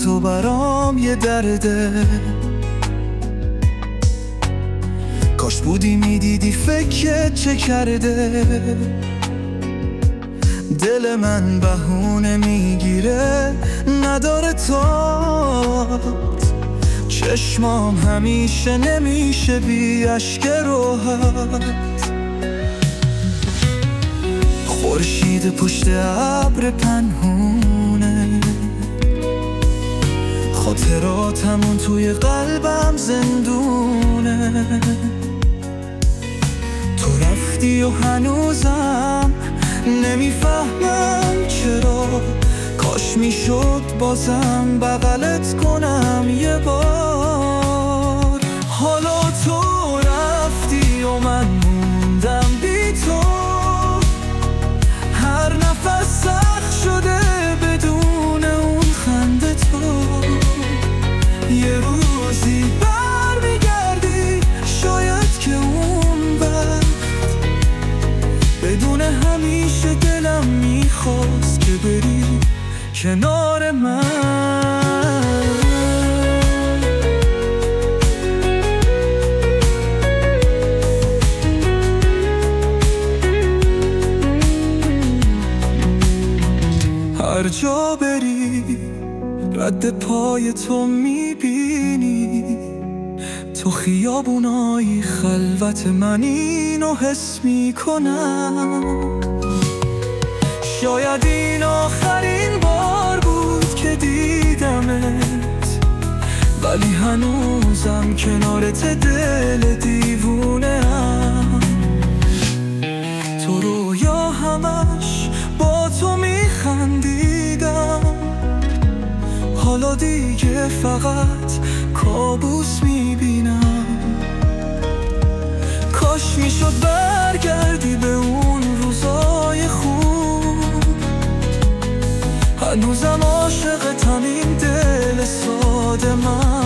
تو برام یه درده. کاش بودی میدیدی فکر چه کرده. دل من بهونه میگیره نداره تات. چشمام همیشه نمیشه بی اشک راحت. خورشید پشت ابر پنهونه، خاطراتمون توی قلبم زندونه. تو رفتی و هنوزم نمیفهمم چرا. کاش میشد بازم بغلت کنم یه بار. حالا تو رفتی و من موندم بی تو. هر نفس سخت شده بدون اون خنده تو. یه روزی برمیگردی شاید که اون وقت بدون همیشه دلم میخواست که بری کنار من. هر جا بری رد پای تو میبینی. تو خیابونای خلوت من اینو حس میکنم. شاید این آخرین بار بود که دیدمت، ولی هنوزم کنارت دل دیوونه ام. تو رویا همش با تو میخندیدم، حالا دیگه فقط کابوس میبینم. کاش میشد برگردی به اون روزای خوب. هنوزم عاشقتم این دل ساده من.